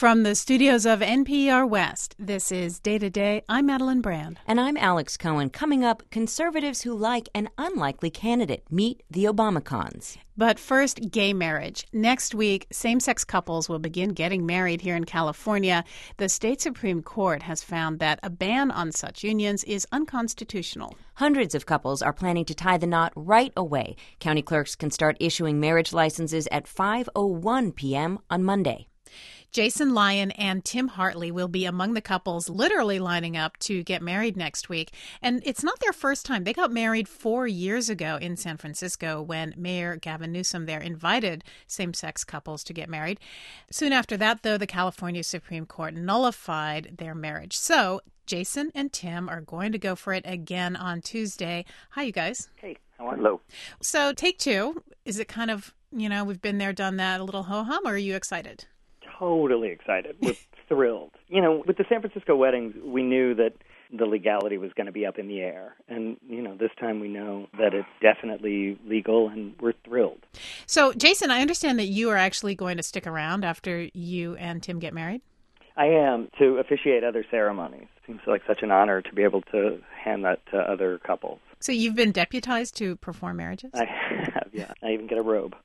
From the studios of NPR West, this is Day to Day. I'm Madeline Brand. And I'm Alex Cohen. Coming up, conservatives who like an unlikely candidate. Meet the Obamacons. But first, gay marriage. Next week, same-sex couples will begin getting married here in California. The state Supreme Court has found that a ban on such unions is unconstitutional. Hundreds of couples are planning to tie the knot right away. County clerks can start issuing marriage licenses at 5:01 p.m. on Monday. Jason Lyon and Tim Hartley will be among the couples literally lining up to get married next week. And it's not their first time. They got married 4 years ago in San Francisco when Mayor Gavin Newsom there invited same-sex couples to get married. Soon after that, though, the California Supreme Court nullified their marriage. So Jason and Tim are going to go for it again on Tuesday. Hi, you guys. Hey, how are you? Hello. So take two. Is it kind of, we've been there, done that, a little ho-hum, or are you excited? Totally excited. We're thrilled. With the San Francisco weddings, we knew that the legality was going to be up in the air. And, this time we know that it's definitely legal, and we're thrilled. So, Jason, I understand that you are actually going to stick around after you and Tim get married? I am, to officiate other ceremonies. Seems like such an honor to be able to hand that to other couples. So you've been deputized to perform marriages? I have, yeah. I even get a robe.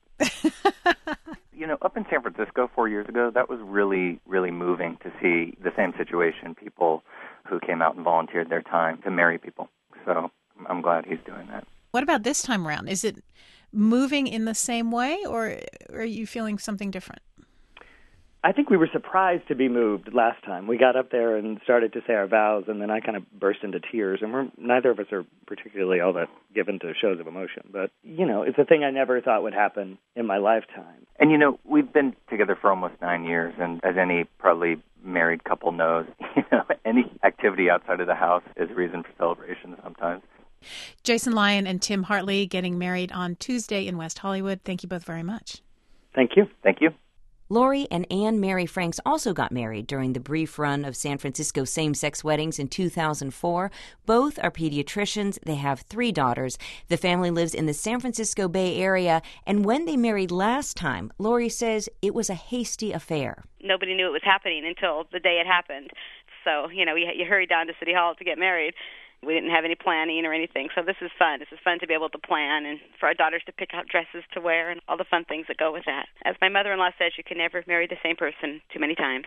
Up in San Francisco 4 years ago, that was really, really moving to see the same situation, people who came out and volunteered their time to marry people. So I'm glad he's doing that. What about this time around? Is it moving in the same way, or are you feeling something different? I think we were surprised to be moved last time. We got up there and started to say our vows, and then I kind of burst into tears. And neither of us are particularly all that given to shows of emotion. But, it's a thing I never thought would happen in my lifetime. And, we've been together for almost 9 years, and as any probably married couple knows, any activity outside of the house is a reason for celebration sometimes. Jason Lyon and Tim Hartley getting married on Tuesday in West Hollywood. Thank you both very much. Thank you. Thank you. Lori and Anne Mary Franks also got married during the brief run of San Francisco same-sex weddings in 2004. Both are pediatricians. They have 3 daughters. The family lives in the San Francisco Bay Area, and when they married last time, Lori says it was a hasty affair. Nobody knew it was happening until the day it happened. So, you hurried down to City Hall to get married. We didn't have any planning or anything, so this is fun. This is fun to be able to plan and for our daughters to pick out dresses to wear and all the fun things that go with that. As my mother-in-law says, you can never marry the same person too many times.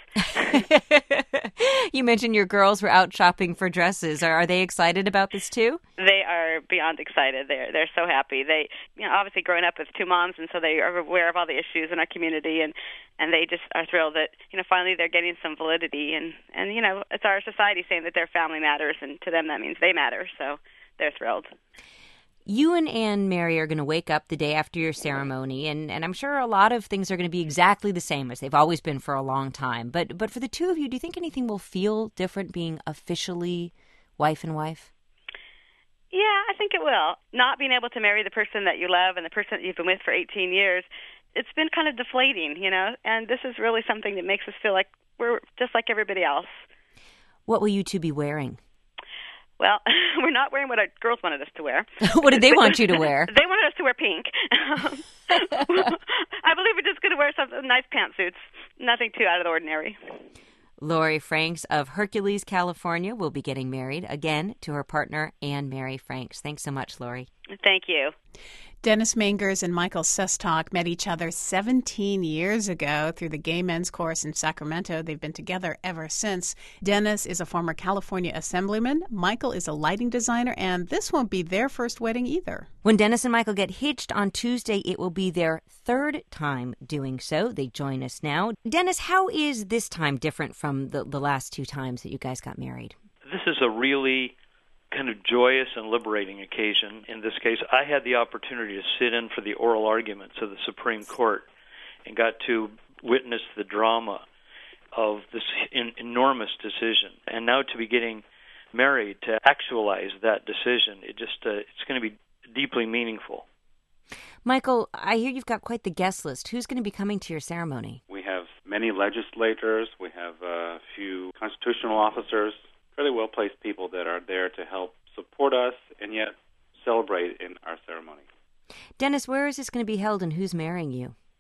You mentioned your girls were out shopping for dresses. Are they excited about this too? They are beyond excited. They're so happy. They, obviously growing up with 2 moms, and so they are aware of all the issues in our community, and they just are thrilled that, finally they're getting some validity. And it's our society saying that their family matters, and to them that means they matter, so they're thrilled. You and Anne Mary are going to wake up the day after your ceremony, and I'm sure a lot of things are going to be exactly the same as they've always been for a long time. But for the two of you, do you think anything will feel different being officially wife and wife? Yeah, I think it will. Not being able to marry the person that you love and the person that you've been with for 18 years, it's been kind of deflating, and this is really something that makes us feel like we're just like everybody else. What will you two be wearing? Well, we're not wearing what our girls wanted us to wear. What did they want you to wear? They wanted us to wear pink. I believe we're just going to wear some nice pantsuits. Nothing too out of the ordinary. Lori Franks of Hercules, California, will be getting married again to her partner, Anne Mary Franks. Thanks so much, Lori. Thank you. Dennis Mangers and Michael Sestock met each other 17 years ago through the Gay Men's Chorus in Sacramento. They've been together ever since. Dennis is a former California assemblyman. Michael is a lighting designer, and this won't be their first wedding either. When Dennis and Michael get hitched on Tuesday, it will be their 3rd time doing so. They join us now. Dennis, how is this time different from the last 2 times that you guys got married? This is a really kind of joyous and liberating occasion. In this case, I had the opportunity to sit in for the oral arguments of the Supreme Court and got to witness the drama of this enormous decision. And now to be getting married, to actualize that decision, it's going to be deeply meaningful. Michael, I hear you've got quite the guest list. Who's going to be coming to your ceremony? We have many legislators. We have a few constitutional officers, fairly well-placed people that are there to help support us and yet celebrate in our ceremony. Dennis, where is this going to be held and who's marrying you?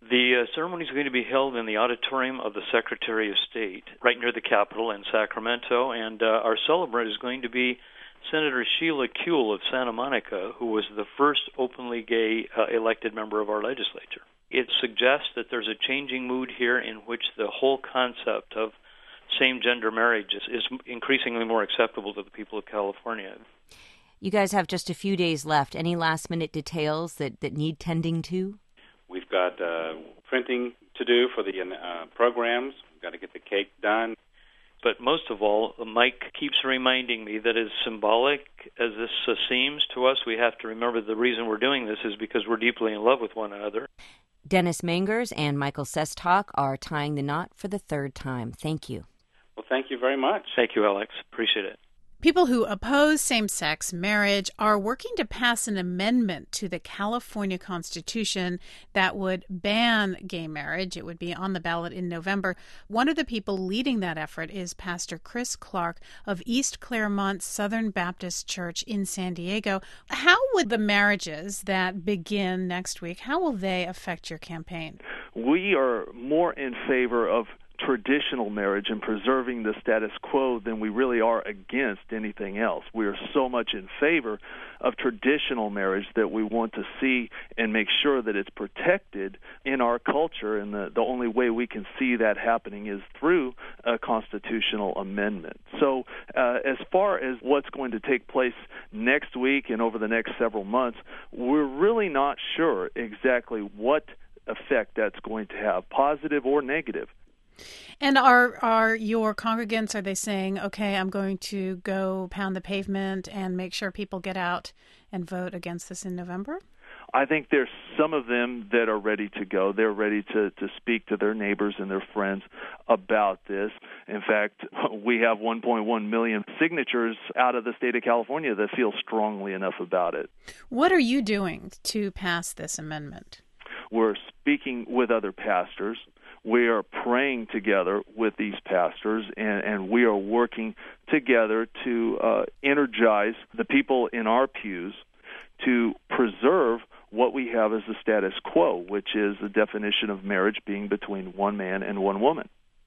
The ceremony is going to be held in the auditorium of the Secretary of State, right near the Capitol in Sacramento, and our celebrant is going to be Senator Sheila Kuehl of Santa Monica, who was the first openly gay elected member of our legislature. It suggests that there's a changing mood here in which the whole concept of same-gender marriage is increasingly more acceptable to the people of California. You guys have just a few days left. Any last-minute details that need tending to? We've got printing to do for the programs. We've got to get the cake done. But most of all, Mike keeps reminding me that as symbolic as this seems to us, we have to remember the reason we're doing this is because we're deeply in love with one another. Dennis Mangers and Michael Sestock are tying the knot for the third time. Thank you. Well, thank you very much. Thank you, Alex. Appreciate it. People who oppose same-sex marriage are working to pass an amendment to the California Constitution that would ban gay marriage. It would be on the ballot in November. One of the people leading that effort is Pastor Chris Clark of East Claremont Southern Baptist Church in San Diego. How would the marriages that begin next week, how will they affect your campaign? We are more in favor of traditional marriage and preserving the status quo than we really are against anything else. We are so much in favor of traditional marriage that we want to see and make sure that it's protected in our culture, and the only way we can see that happening is through a constitutional amendment. So as far as what's going to take place next week and over the next several months, we're really not sure exactly what effect that's going to have, positive or negative. And are your congregants, are they saying, okay, I'm going to go pound the pavement and make sure people get out and vote against this in November? I think there's some of them that are ready to go. They're ready to speak to their neighbors and their friends about this. In fact, we have 1.1 million signatures out of the state of California that feel strongly enough about it. What are you doing to pass this amendment? We're speaking with other pastors. We are praying together with these pastors, and we are working together to energize the people in our pews to preserve what we have as the status quo, which is the definition of marriage being between one man and one woman.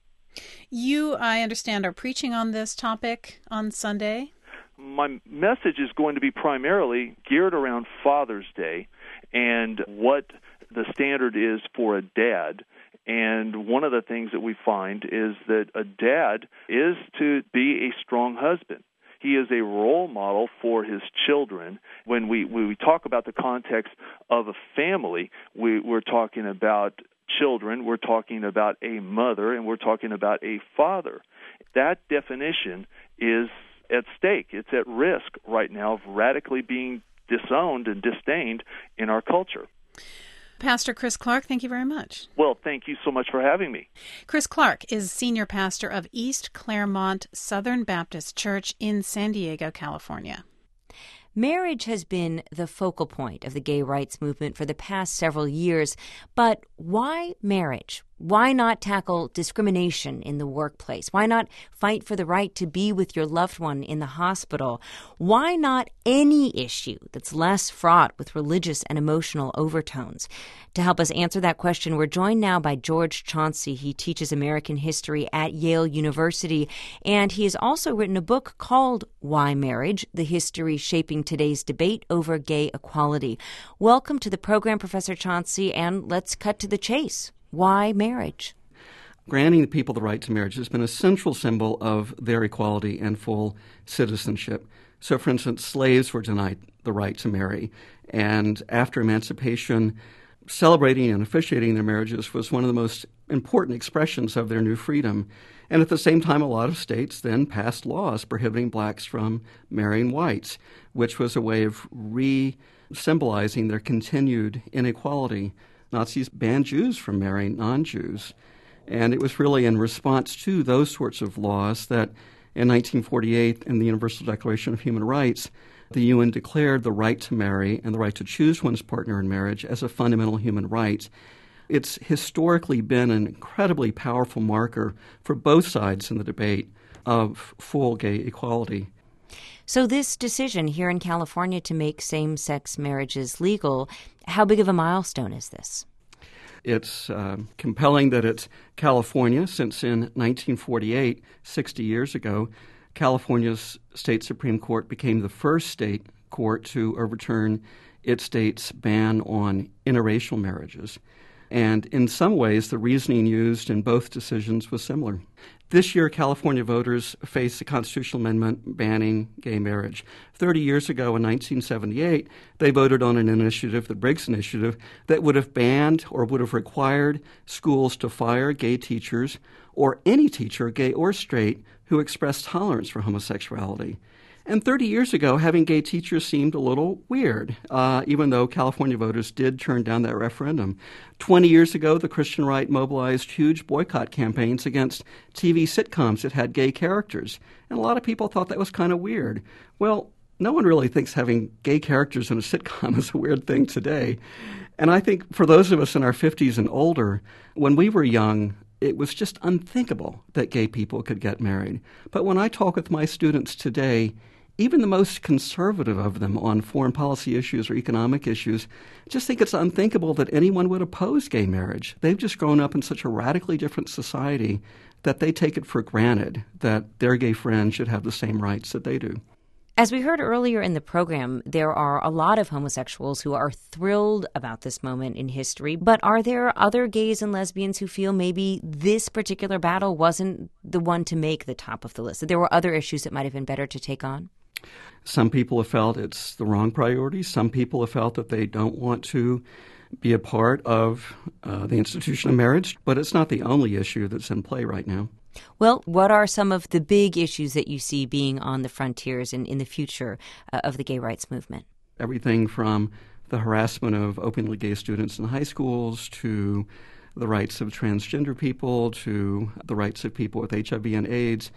You, I understand, are preaching on this topic on Sunday? My message is going to be primarily geared around Father's Day and what the standard is for a dad. And one of the things that we find is that a dad is to be a strong husband. He is a role model for his children. When we talk about the context of a family, we're talking about children, we're talking about a mother, and we're talking about a father. That definition is at stake. It's at risk right now of radically being disowned and disdained in our culture. Pastor Chris Clark, thank you very much. Well, thank you so much for having me. Chris Clark is senior pastor of East Claremont Southern Baptist Church in San Diego, California. Marriage has been the focal point of the gay rights movement for the past several years, but why marriage? Why not tackle discrimination in the workplace? Why not fight for the right to be with your loved one in the hospital? Why not any issue that's less fraught with religious and emotional overtones? To help us answer that question, we're joined now by George Chauncey. He teaches American history at Yale University, and he has also written a book called Why Marriage? The History Shaping Today's Debate Over Gay Equality. Welcome to the program, Professor Chauncey, and let's cut to the chase. Why marriage? Granting the people the right to marriage has been a central symbol of their equality and full citizenship. So, for instance, slaves were denied the right to marry, and after emancipation, celebrating and officiating their marriages was one of the most important expressions of their new freedom. And at the same time, a lot of states then passed laws prohibiting blacks from marrying whites, which was a way of re-symbolizing their continued inequality. Nazis banned Jews from marrying non-Jews. And it was really in response to those sorts of laws that in 1948, in the Universal Declaration of Human Rights, the UN declared the right to marry and the right to choose one's partner in marriage as a fundamental human right. It's historically been an incredibly powerful marker for both sides in the debate of full gay equality. So this decision here in California to make same-sex marriages legal, how big of a milestone is this? It's compelling that it's California, since in 1948, 60 years ago, California's state Supreme Court became the first state court to overturn its state's ban on interracial marriages. And in some ways, the reasoning used in both decisions was similar. This year, California voters faced a constitutional amendment banning gay marriage. 30 years ago, in 1978, they voted on an initiative, the Briggs Initiative, that would have banned or would have required schools to fire gay teachers or any teacher, gay or straight, who expressed tolerance for homosexuality. And 30 years ago, having gay teachers seemed a little weird, even though California voters did turn down that referendum. 20 years ago, the Christian right mobilized huge boycott campaigns against TV sitcoms that had gay characters. And a lot of people thought that was kind of weird. Well, no one really thinks having gay characters in a sitcom is a weird thing today. And I think for those of us in our 50s and older, when we were young, it was just unthinkable that gay people could get married. But when I talk with my students today, even the most conservative of them on foreign policy issues or economic issues just think it's unthinkable that anyone would oppose gay marriage. They've just grown up in such a radically different society that they take it for granted that their gay friends should have the same rights that they do. As we heard earlier in the program, there are a lot of homosexuals who are thrilled about this moment in history. But are there other gays and lesbians who feel maybe this particular battle wasn't the one to make the top of the list, that there were other issues that might have been better to take on? Some people have felt it's the wrong priority. Some people have felt that they don't want to be a part of the institution of marriage. But it's not the only issue that's in play right now. Well, what are some of the big issues that you see being on the frontiers and in the future of the gay rights movement? Everything from the harassment of openly gay students in high schools to the rights of transgender people to the rights of people with HIV and AIDS.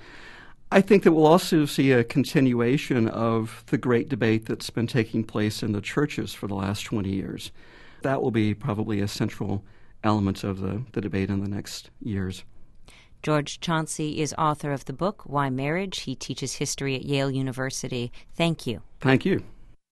I think that we'll also see a continuation of the great debate that's been taking place in the churches for the last 20 years. That will be probably a central element of the debate in the next years. George Chauncey is author of the book, Why Marriage? He teaches history at Yale University. Thank you. Thank you.